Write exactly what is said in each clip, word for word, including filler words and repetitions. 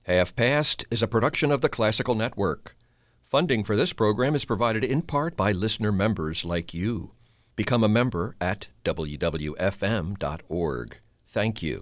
Half Past is a production of the Classical Network. Funding for this program is provided in part by listener members like you. Become a member at w w f m dot org. Thank you.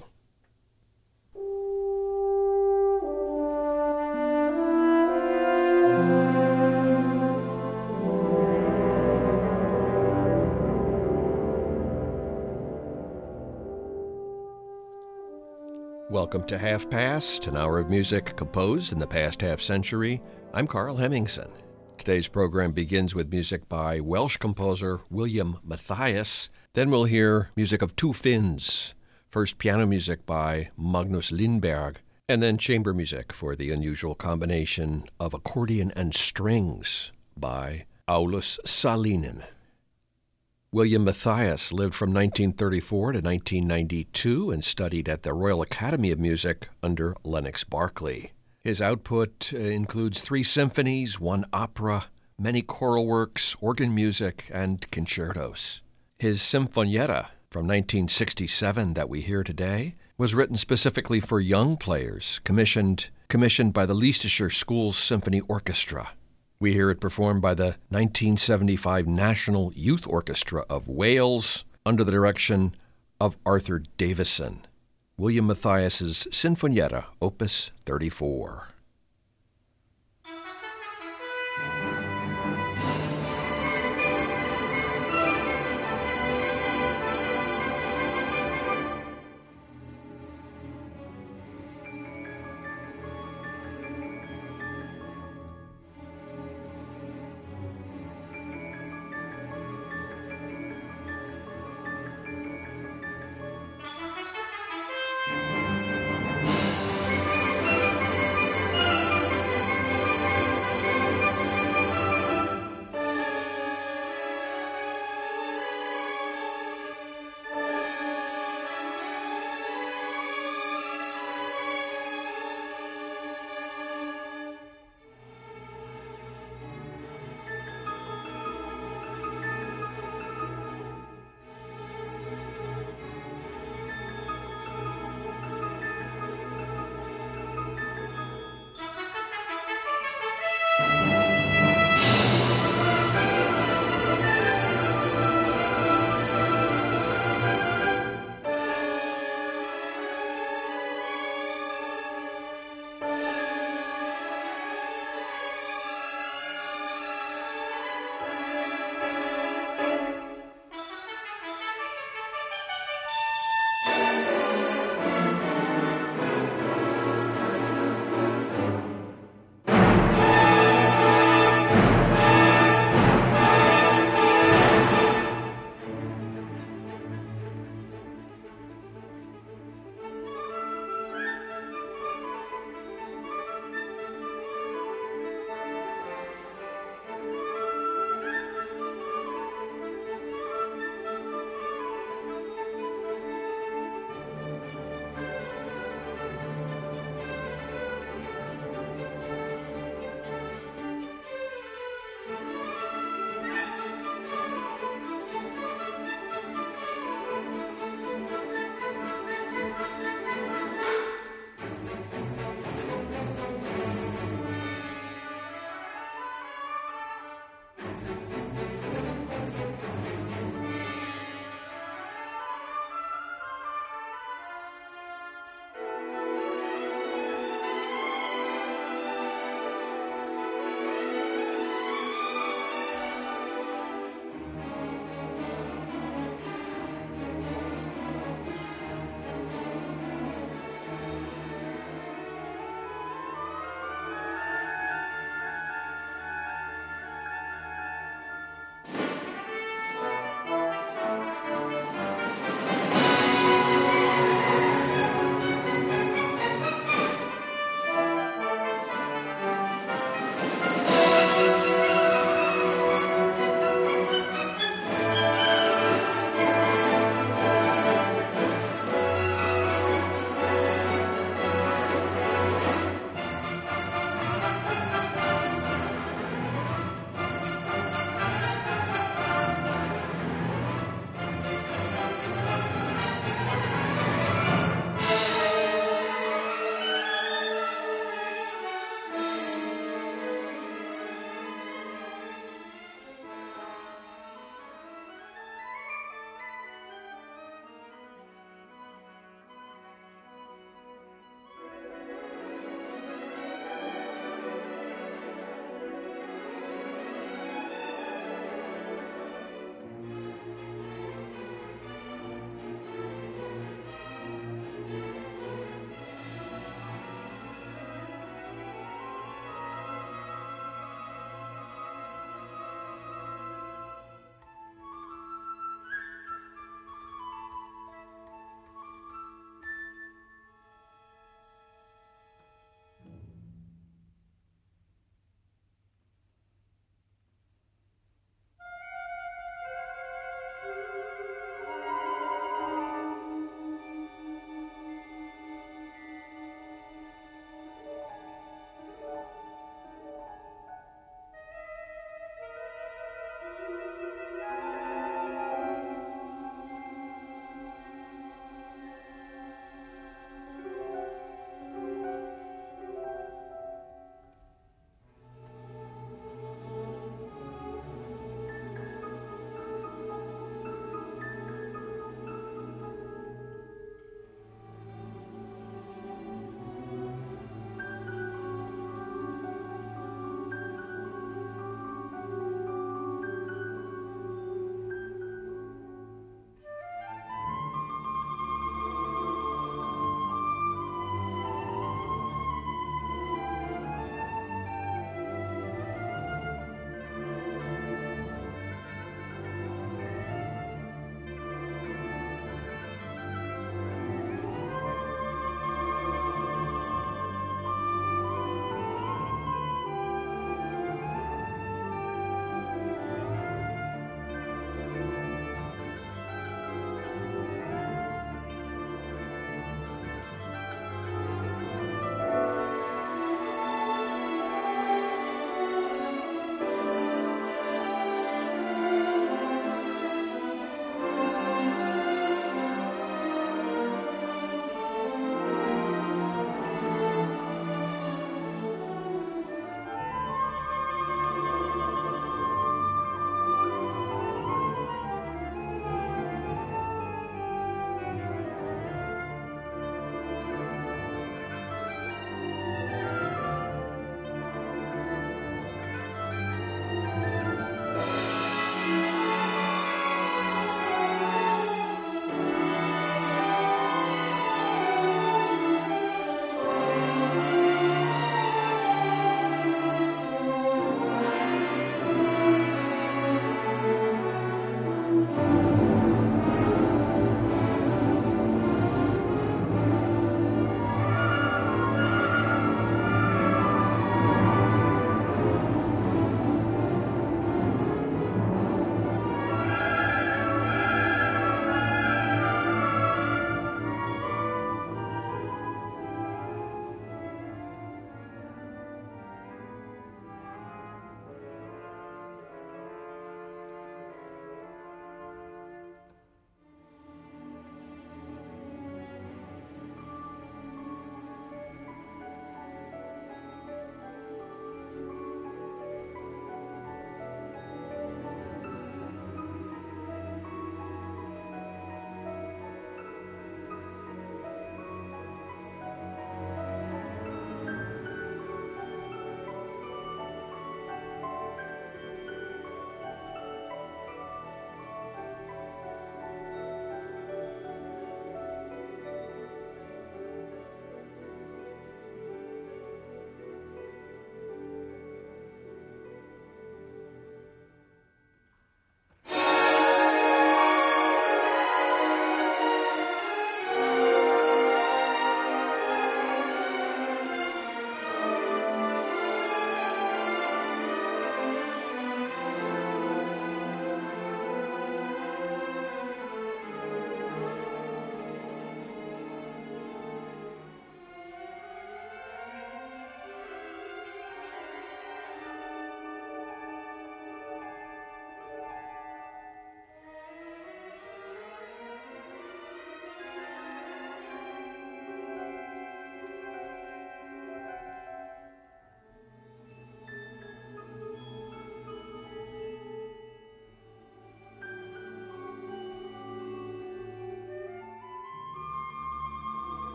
Welcome to Half Past, an hour of music composed in the past half century. I'm Carl Hemmingson. Today's program begins with music by Welsh composer William Mathias. Then we'll hear music of two Finns. First piano music by Magnus Lindberg, and then chamber music for the unusual combination of accordion and strings by Aulus Salinen. William Mathias lived from nineteen thirty-four to nineteen ninety-two and studied at the Royal Academy of Music under Lennox Berkeley. His output uh, includes three symphonies, one opera, many choral works, organ music, and concertos. His Sinfonietta from nineteen sixty-seven that we hear today was written specifically for young players, commissioned, commissioned by the Leicestershire Schools Symphony Orchestra. We hear it performed by the nineteen seventy-five National Youth Orchestra of Wales under the direction of Arthur Davison. William Mathias's Sinfonietta, Opus thirty-four.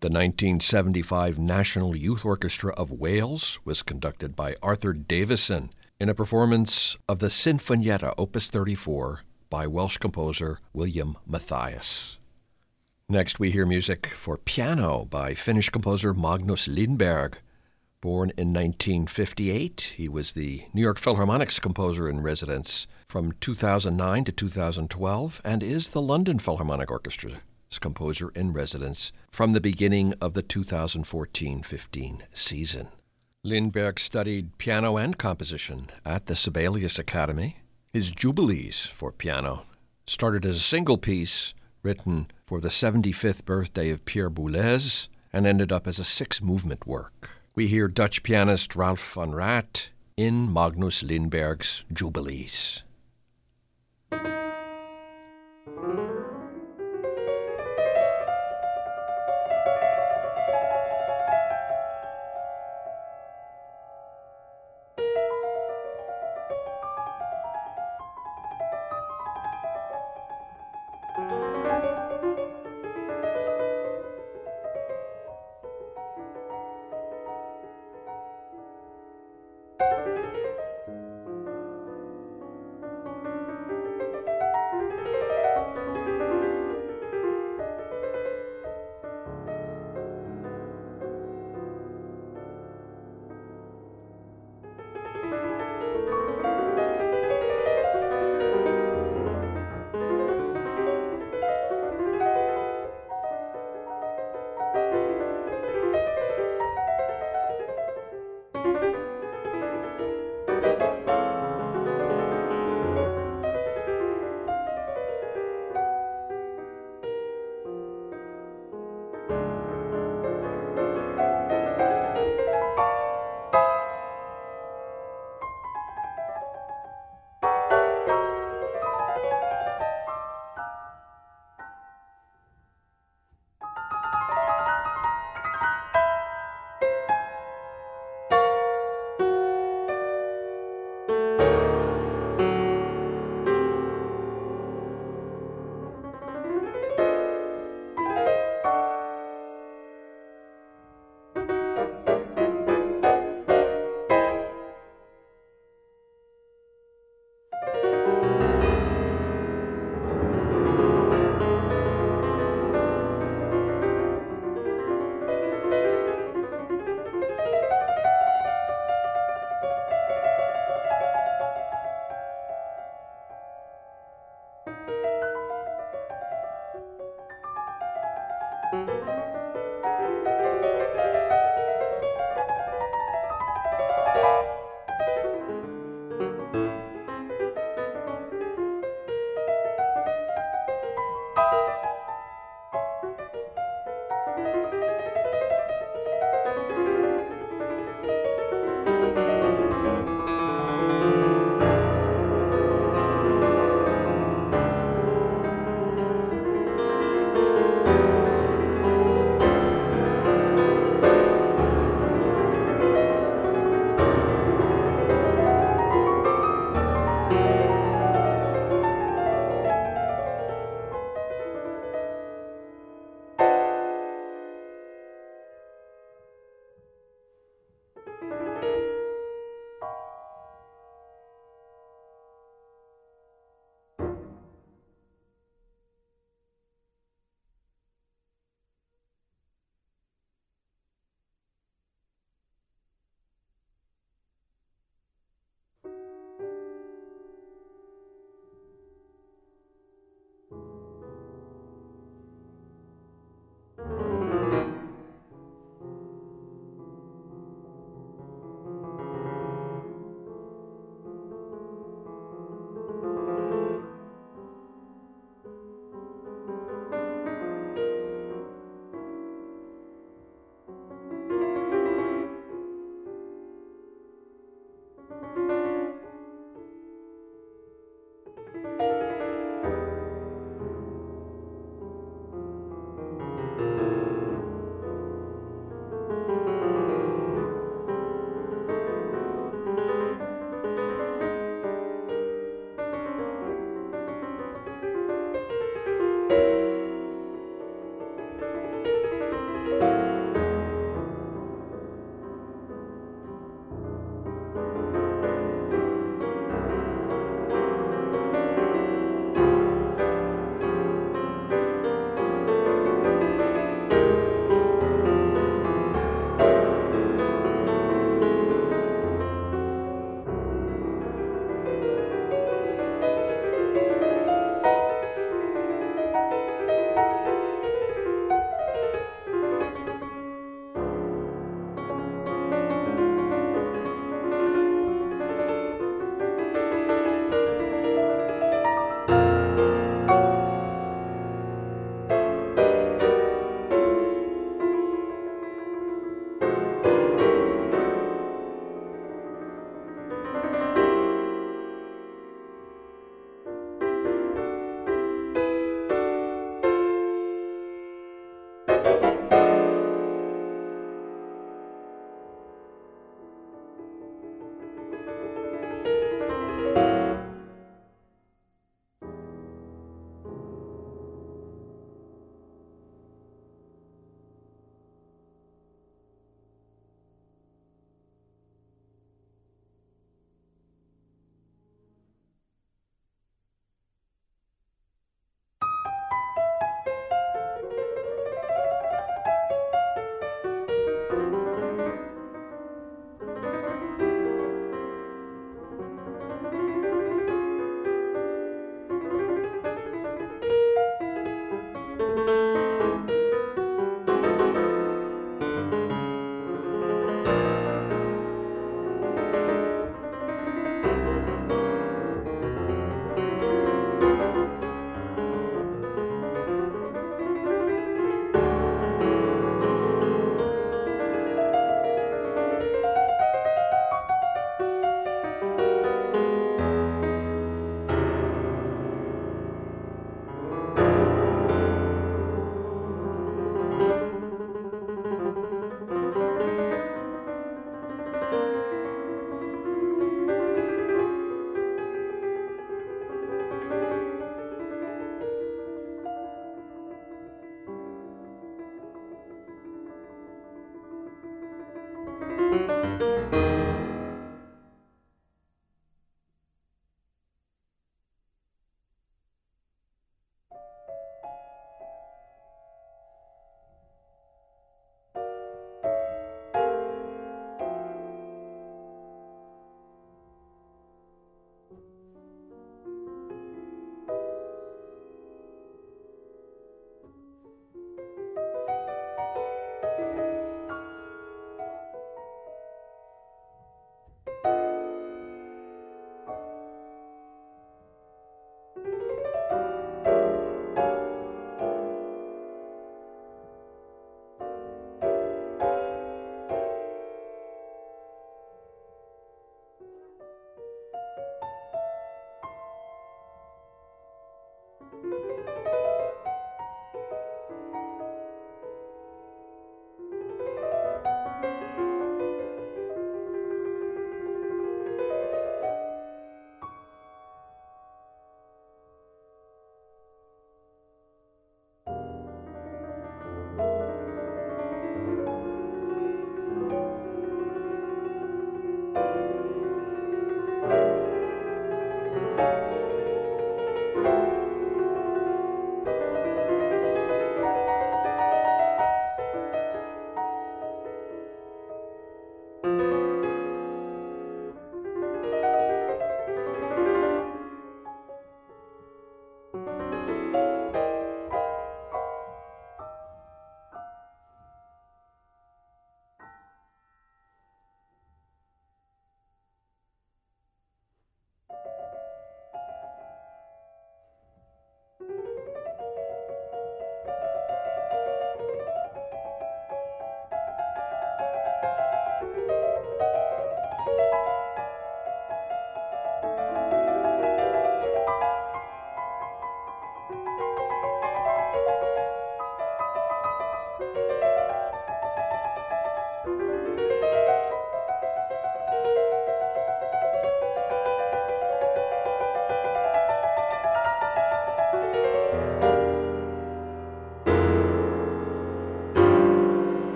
The nineteen seventy-five National Youth Orchestra of Wales was conducted by Arthur Davison in a performance of the Sinfonietta Opus thirty-four by Welsh composer William Matthias. Next we hear music for piano by Finnish composer Magnus Lindberg. Born in nineteen fifty-eight, he was the New York Philharmonic's composer in residence from two thousand nine to two thousand twelve and is the London Philharmonic Orchestra's composer in residence from the beginning of the two thousand fourteen fifteen season. Lindberg studied piano and composition at the Sibelius Academy. His Jubilees for piano started as a single piece written for the seventy-fifth birthday of Pierre Boulez and ended up as a six-movement work. We hear Dutch pianist Ralph van Raat in Magnus Lindberg's Jubilees.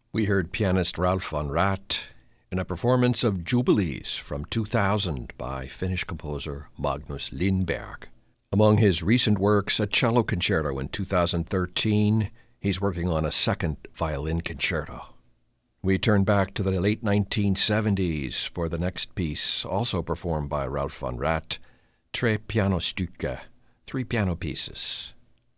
We heard pianist Ralph von Rath in a performance of Jubilees from two thousand by Finnish composer Magnus Lindberg. Among his recent works, a cello concerto in two thousand thirteen, he's working on a second violin concerto. We turn back to the late nineteen seventies for the next piece, also performed by Ralph von Rath, Tre pianostycke, three piano pieces.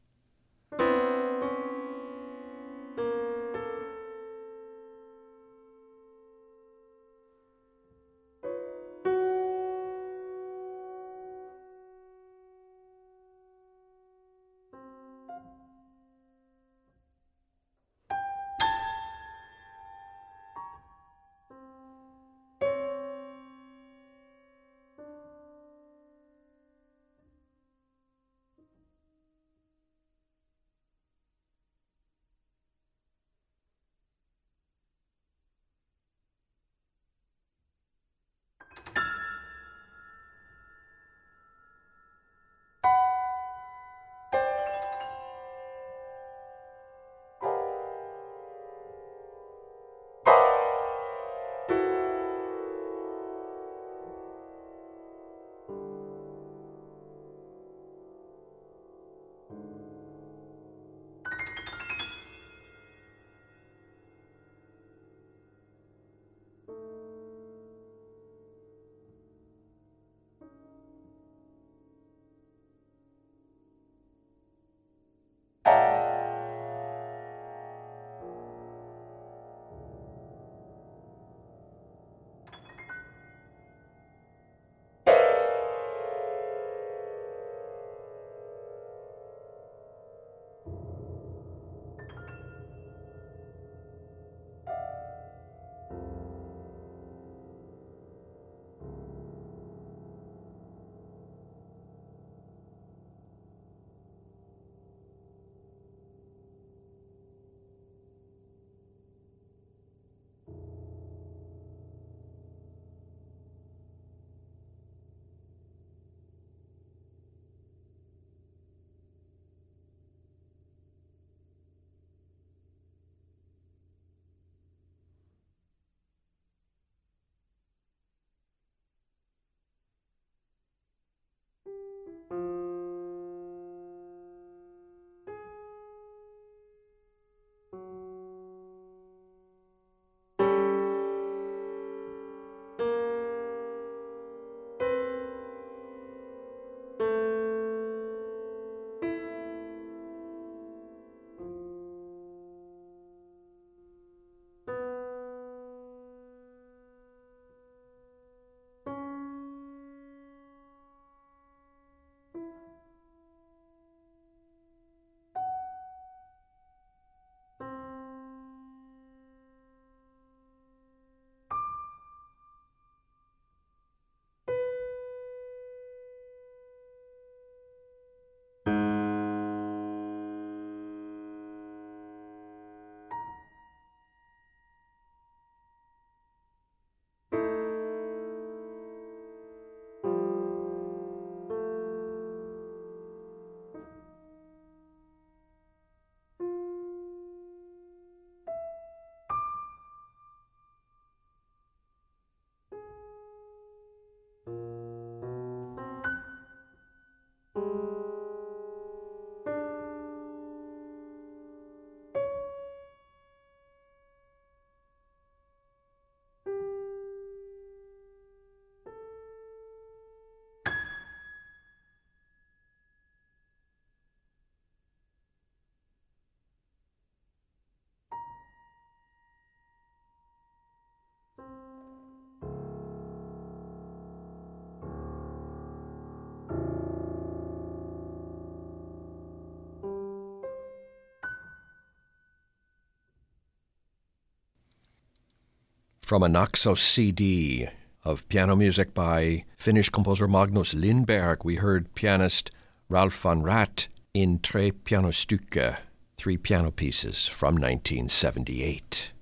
From a Naxos C D of piano music by Finnish composer Magnus Lindberg, we heard pianist Ralph von Rath in Tre pianostycke, three piano pieces from nineteen seventy-eight.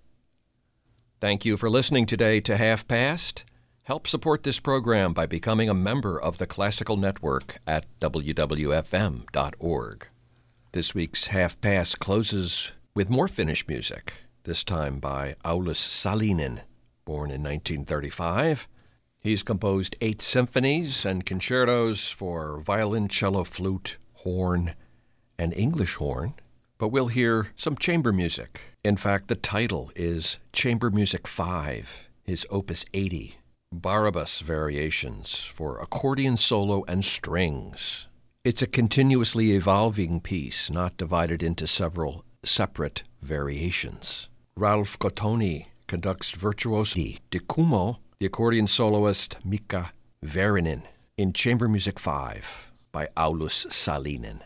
Thank you for listening today to Half Past. Help support this program by becoming a member of the Classical Network at w w f m dot org. This week's Half Past closes with more Finnish music. this time by Aulus Salinen, born in nineteen thirty-five. He's composed eight symphonies and concertos for violin, cello, flute, horn, and English horn. But we'll hear some chamber music. In fact, the title is Chamber Music five, his Opus eighty, Barabbas Variations for accordion solo and strings. It's a continuously evolving piece, not divided into several separate variations. Ralph Gottoni conducts virtuosi de Cumo, the accordion soloist Mika Verinen, in Chamber Music five by Aulus Salinen.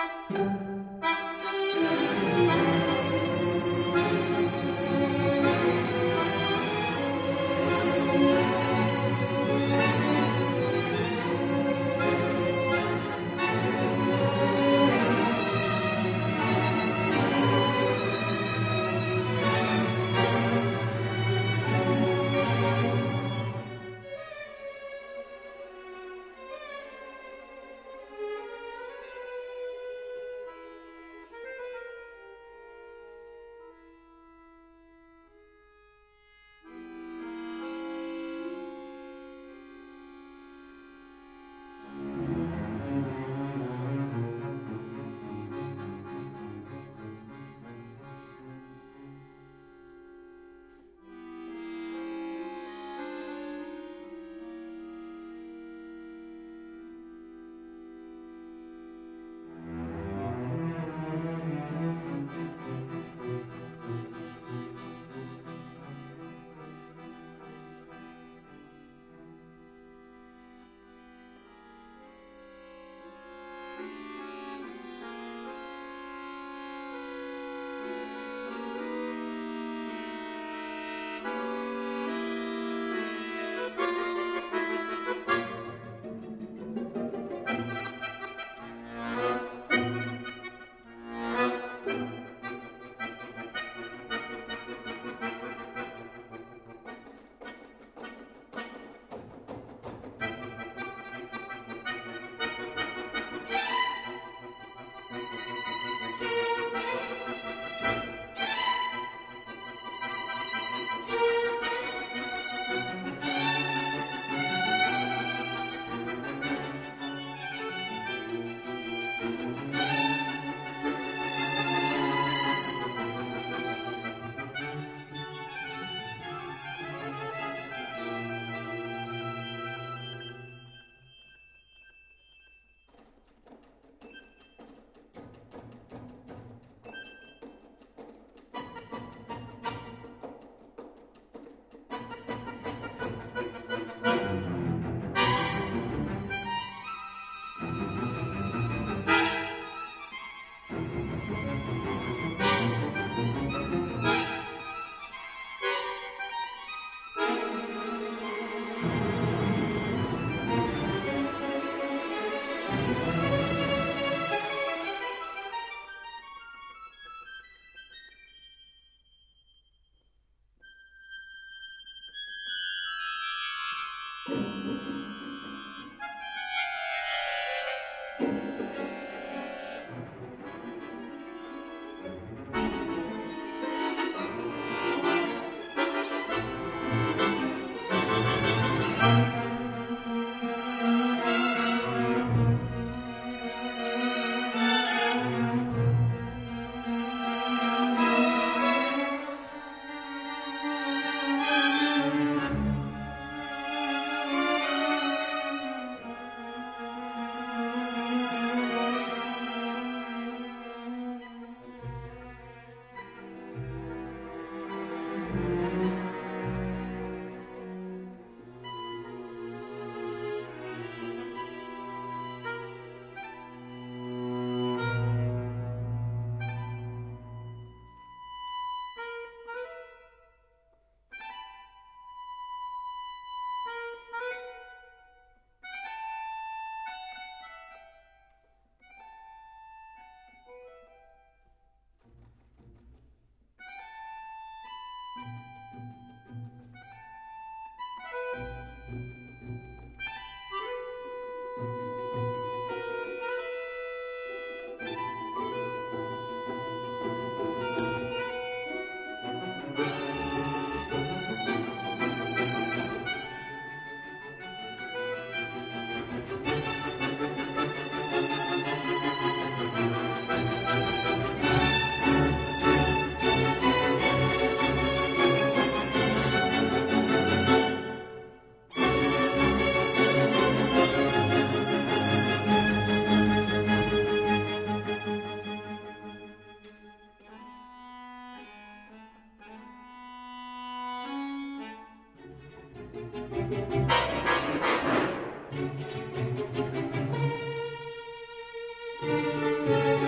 Música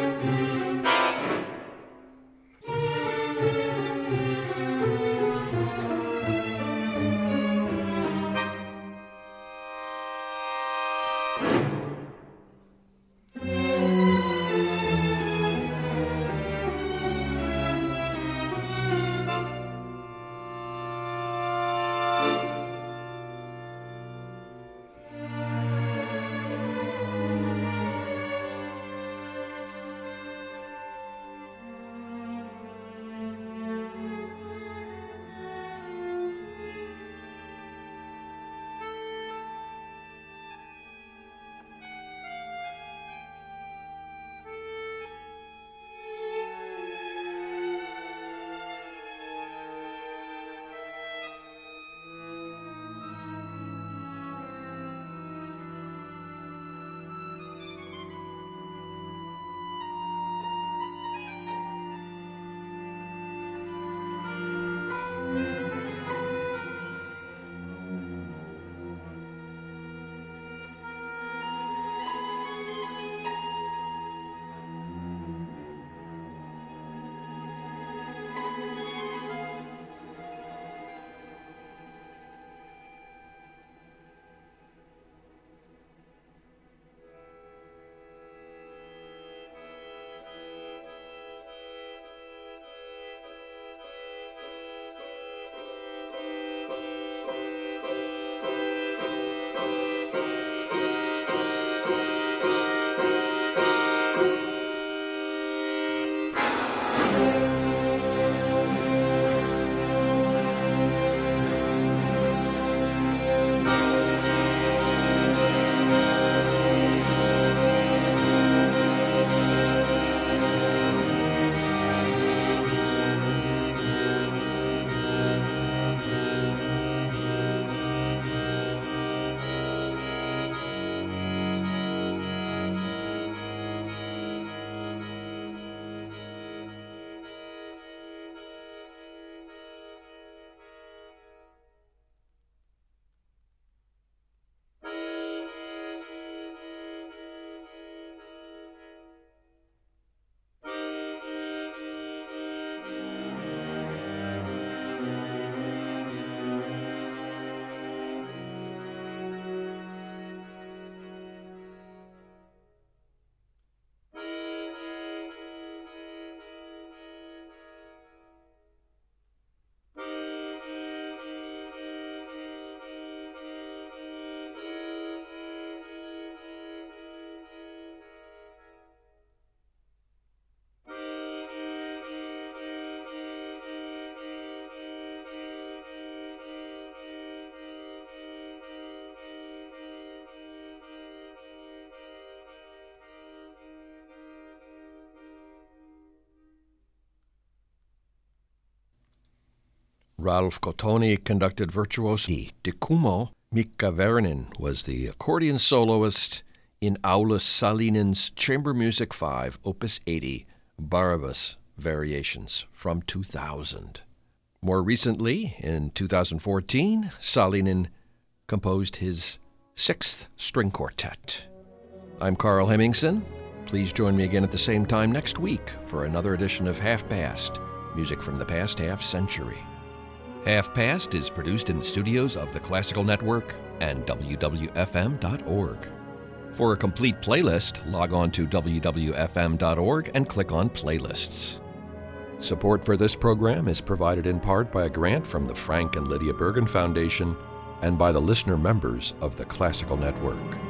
Ralph Cottoni conducted virtuosi. Dicumo Mika Vernin was the accordion soloist in Aulus Salinen's Chamber Music five, Opus eighty, Barabbas Variations from two thousand. More recently, in two thousand fourteen, Salinen composed his Sixth String Quartet. I'm Carl Hemmingson. Please join me again at the same time next week for another edition of Half Past, music from the past half century. Half Past is produced in the studios of the Classical Network and W W F M dot org. For a complete playlist, log on to W W F M dot org and click on Playlists. Support for this program is provided in part by a grant from the Frank and Lydia Bergen Foundation and by the listener members of the Classical Network.